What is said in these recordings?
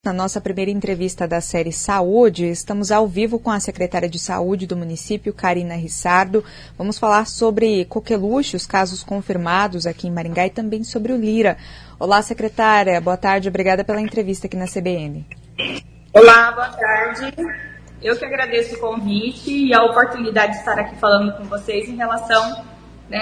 Na nossa primeira entrevista da série Saúde, estamos ao vivo com a secretária de Saúde do município, Karina Rissardo. Vamos falar sobre coqueluche, os casos confirmados aqui em Maringá e também sobre o Lira. Olá, secretária. Boa tarde. Obrigada pela entrevista aqui na CBN. Olá, boa tarde. Eu que agradeço o convite e a oportunidade de estar aqui falando com vocês em relação, né,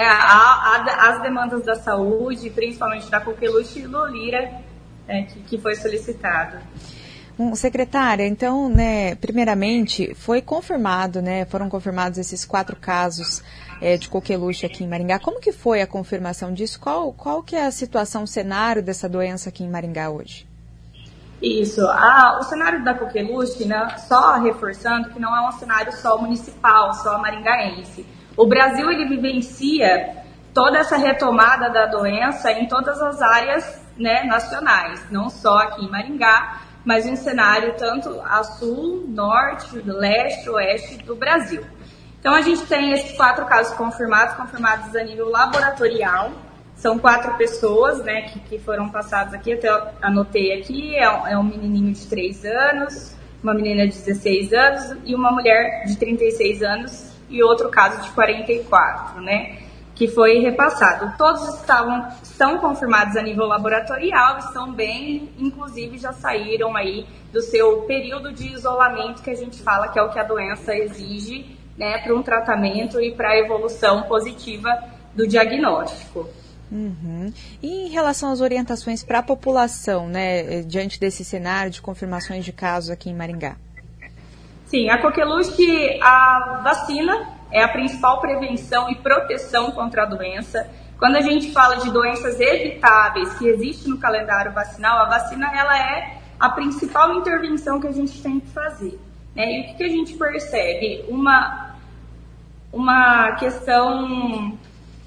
às demandas da saúde, principalmente da coqueluche e do Lira, que foi solicitado. Secretária, então, primeiramente, foi confirmado, foram confirmados esses 4 casos de coqueluche aqui em Maringá. Como que foi a confirmação disso? Qual que é a situação, o cenário dessa doença aqui em Maringá hoje? Isso, o cenário da coqueluche, só reforçando que não é um cenário só municipal, só maringaense. O Brasil, ele vivencia toda essa retomada da doença em todas as áreas, nacionais, não só aqui em Maringá, mas um cenário tanto a sul, norte, leste, oeste do Brasil. Então a gente tem esses 4 casos confirmados a nível laboratorial. São 4 pessoas, que foram passadas aqui, até eu anotei aqui, é um menininho de 3 anos, uma menina de 16 anos e uma mulher de 36 anos e outro caso de 44, que foi repassado. Todos estão confirmados a nível laboratorial, estão bem, inclusive já saíram aí do seu período de isolamento, que a gente fala que é o que a doença exige, para um tratamento e para a evolução positiva do diagnóstico. Uhum. E em relação às orientações para a população, diante desse cenário de confirmações de casos aqui em Maringá? Sim, a coqueluche, a vacina é a principal prevenção e proteção contra a doença. Quando a gente fala de doenças evitáveis que existem no calendário vacinal, a vacina ela é a principal intervenção que a gente tem que fazer. E o que a gente percebe? Uma questão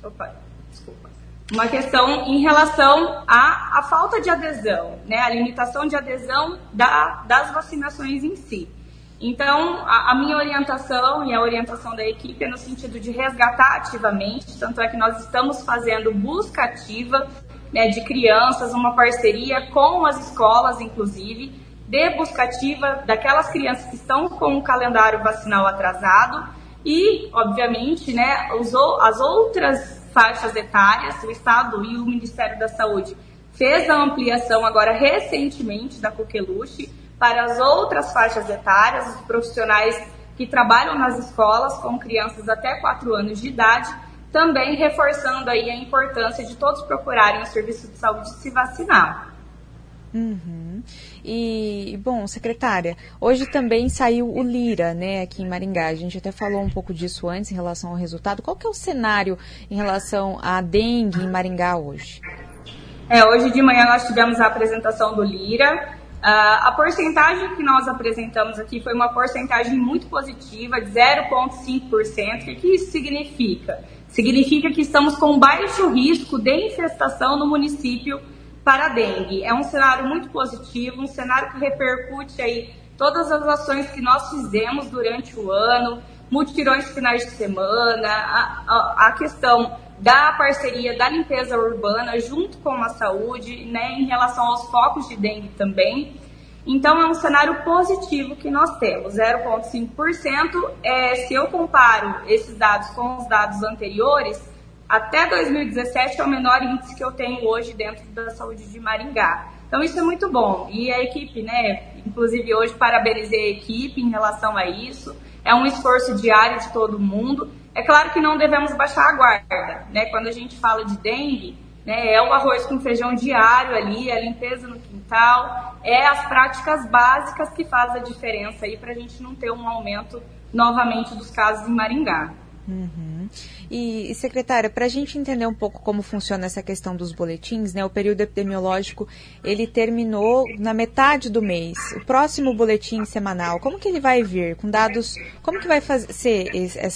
em relação à falta de adesão, a limitação de adesão das vacinações em si. Então, a minha orientação e a orientação da equipe é no sentido de resgatar ativamente, tanto é que nós estamos fazendo busca ativa de crianças, uma parceria com as escolas, inclusive, de busca ativa daquelas crianças que estão com o calendário vacinal atrasado e, obviamente, as outras faixas etárias. O Estado e o Ministério da Saúde fez a ampliação agora recentemente da coqueluche para as outras faixas etárias, os profissionais que trabalham nas escolas com crianças até 4 anos de idade, também reforçando aí a importância de todos procurarem o serviço de saúde e se vacinar. Uhum. E, bom, secretária, hoje também saiu o Lira, aqui em Maringá. A gente até falou um pouco disso antes em relação ao resultado. Qual que é o cenário em relação à dengue em Maringá hoje? Hoje de manhã nós tivemos a apresentação do Lira. A porcentagem que nós apresentamos aqui foi uma porcentagem muito positiva, de 0,5%. O que isso significa? Significa que estamos com baixo risco de infestação no município para a dengue. É um cenário muito positivo, um cenário que repercute aí todas as ações que nós fizemos durante o ano, mutirões de finais de semana, a questão da parceria da limpeza urbana junto com a saúde, em relação aos focos de dengue também. Então, é um cenário positivo que nós temos, 0,5%. Se eu comparo esses dados com os dados anteriores, até 2017 é o menor índice que eu tenho hoje dentro da saúde de Maringá. Então, isso é muito bom. E a equipe, inclusive hoje, parabenizei a equipe em relação a isso. É um esforço diário de todo mundo. É claro que não devemos baixar a guarda, Quando a gente fala de dengue, é o arroz com feijão diário ali, a limpeza no quintal, as práticas básicas que fazem a diferença aí para a gente não ter um aumento novamente dos casos em Maringá. Uhum. E secretária, para a gente entender um pouco como funciona essa questão dos boletins, o período epidemiológico, ele terminou na metade do mês. O próximo boletim semanal, como que ele vai vir? Com dados, como que vai ser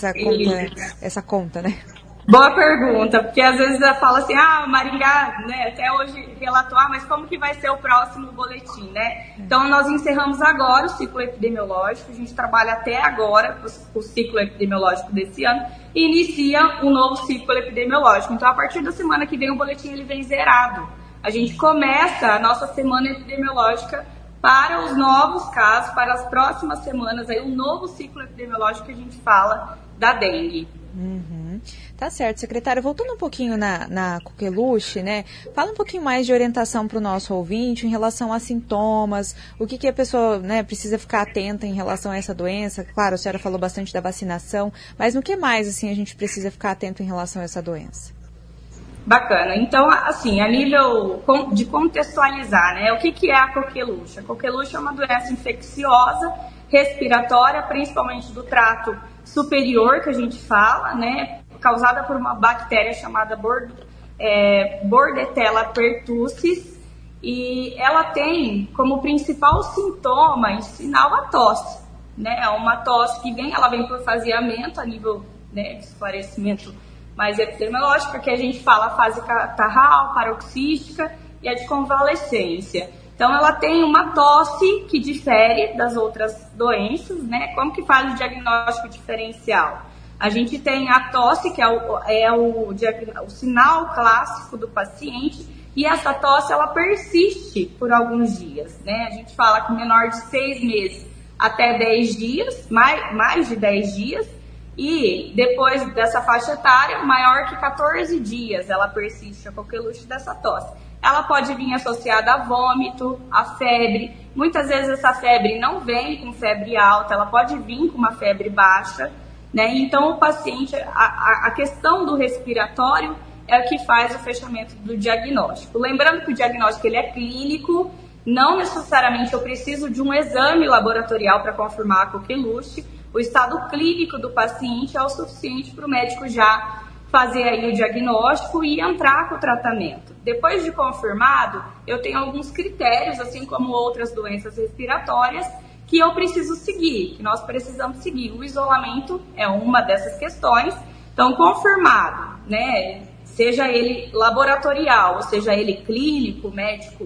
essa conta, Boa pergunta, porque às vezes ela fala assim, Maringá, até hoje relatou, mas como que vai ser o próximo boletim, Então, nós encerramos agora o ciclo epidemiológico, a gente trabalha até agora o ciclo epidemiológico desse ano e inicia um novo ciclo epidemiológico. Então, a partir da semana que vem, o boletim ele vem zerado. A gente começa a nossa semana epidemiológica para os novos casos, para as próximas semanas, aí, o novo ciclo epidemiológico que a gente fala da dengue. Tá certo, secretária. Voltando um pouquinho na coqueluche, né? Fala um pouquinho mais de orientação para o nosso ouvinte em relação a sintomas, o que a pessoa, né, precisa ficar atenta em relação a essa doença. Claro, a senhora falou bastante da vacinação, mas no que mais assim, a gente precisa ficar atento em relação a essa doença? Bacana. Então, assim, a nível de contextualizar, né? O que é a coqueluche? A coqueluche é uma doença infecciosa, respiratória, principalmente do trato superior, que a gente fala, né? Causada por uma bactéria chamada Bordetella pertussis, e ela tem como principal sintoma e sinal a tosse, né? É uma tosse que ela vem por faseamento a nível, né, de esclarecimento mais epidemiológico, porque a gente fala a fase catarral, paroxística e a de convalescência. Então, ela tem uma tosse que difere das outras doenças, né? Como que faz o diagnóstico diferencial? A gente tem a tosse, que é o sinal clássico do paciente, e essa tosse, ela persiste por alguns dias, né? A gente fala que menor de 6 meses até 10 dias, mais de 10 dias, e depois dessa faixa etária, maior que 14 dias, ela persiste a coqueluche dessa tosse. Ela pode vir associada a vômito, a febre. Muitas vezes essa febre não vem com febre alta, ela pode vir com uma febre baixa, né? Então o paciente, a questão do respiratório é o que faz o fechamento do diagnóstico. Lembrando que o diagnóstico ele é clínico, não necessariamente eu preciso de um exame laboratorial para confirmar a coqueluche. O estado clínico do paciente é o suficiente para o médico já fazer aí o diagnóstico e entrar com o tratamento. Depois de confirmado, eu tenho alguns critérios, assim como outras doenças respiratórias, que eu preciso seguir, que nós precisamos seguir. O isolamento é uma dessas questões. Então, confirmado, né, seja ele laboratorial, ou seja ele clínico, médico,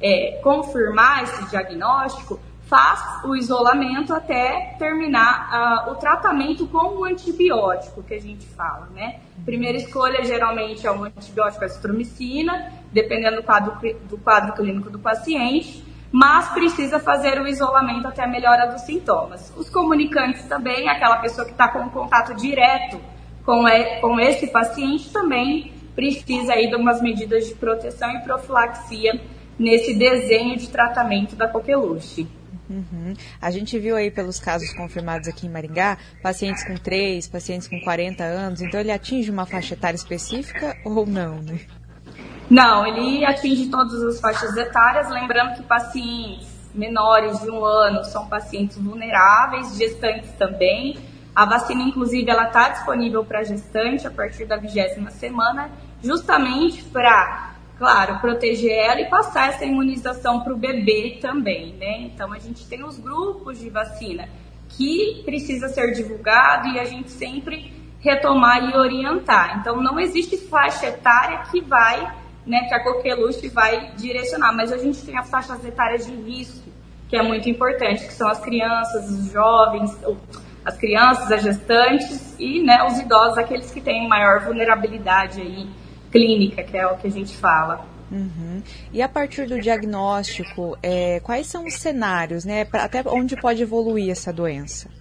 confirmar esse diagnóstico, faz o isolamento até terminar o tratamento com o antibiótico que a gente fala, né? Primeira escolha geralmente é um antibiótico azitromicina, dependendo do quadro clínico do paciente, mas precisa fazer o isolamento até a melhora dos sintomas. Os comunicantes também, aquela pessoa que está com contato direto com esse paciente, também precisa aí de umas medidas de proteção e profilaxia nesse desenho de tratamento da coqueluche. A gente viu aí pelos casos confirmados aqui em Maringá, pacientes com 3, pacientes com 40 anos, então ele atinge uma faixa etária específica ou não, né? Não, ele atinge todas as faixas etárias, lembrando que pacientes menores de 1 ano são pacientes vulneráveis, gestantes também. A vacina, inclusive, ela está disponível para gestante a partir da 20ª semana, justamente para, claro, proteger ela e passar essa imunização para o bebê também, né? Então, a gente tem os grupos de vacina que precisa ser divulgado e a gente sempre retomar e orientar. Então, não existe faixa etária que vai, né, que a coqueluche vai direcionar, mas a gente tem as faixas etárias de risco, que é muito importante, que são as crianças, os jovens, as crianças, as gestantes e, né, os idosos, aqueles que têm maior vulnerabilidade aí clínica, que é o que a gente fala. E a partir do diagnóstico, quais são os cenários, né, até onde pode evoluir essa doença?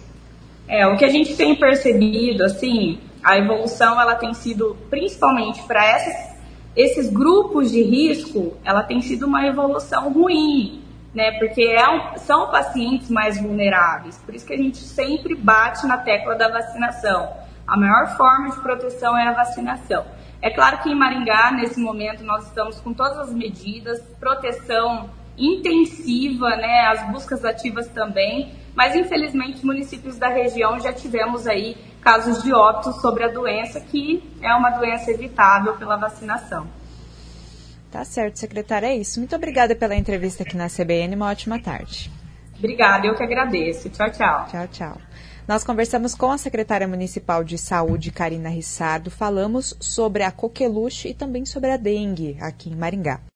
O que a gente tem percebido, assim, a evolução ela tem sido, principalmente para esses grupos de risco, ela tem sido uma evolução ruim, né, porque são pacientes mais vulneráveis, por isso que a gente sempre bate na tecla da vacinação. A maior forma de proteção é a vacinação. É claro que em Maringá, nesse momento, nós estamos com todas as medidas, proteção intensiva, né, as buscas ativas também, mas infelizmente os municípios da região já tivemos aí casos de óbito sobre a doença, que é uma doença evitável pela vacinação. Tá certo, secretária, é isso. Muito obrigada pela entrevista aqui na CBN, uma ótima tarde. Obrigada, eu que agradeço. Tchau, tchau. Tchau, tchau. Nós conversamos com a secretária municipal de saúde, Karina Rissardo, falamos sobre a coqueluche e também sobre a dengue aqui em Maringá.